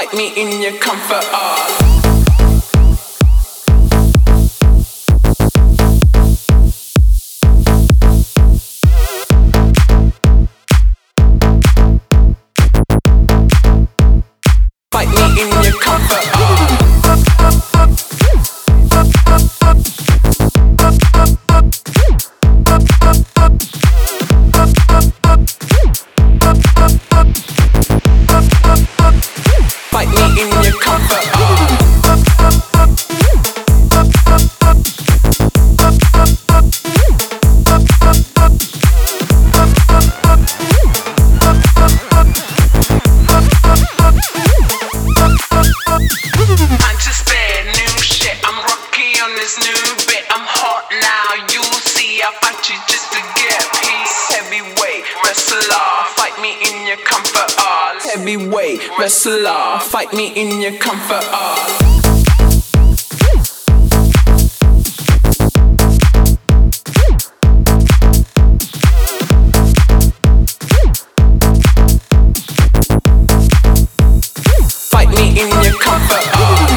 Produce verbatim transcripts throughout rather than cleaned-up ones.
Fight me in your comfort. Uh. Fight me in your comfort. Fight me in your comfort. Heavyweight wrestler, fight me in your comfort. Uh. Fight me in your comfort. Uh.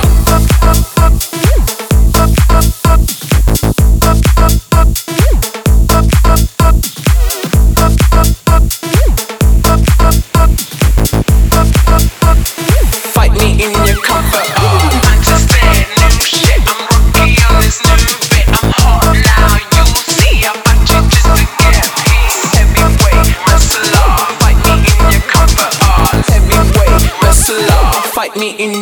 Fight me in your comfort. Uh. Understand new shit. I'm rookie on this new bit. I'm hot now. You see, I fight you just to get peace. Heavyweight wrestler, fight me in your comfort. Uh. Heavyweight wrestler, fight me in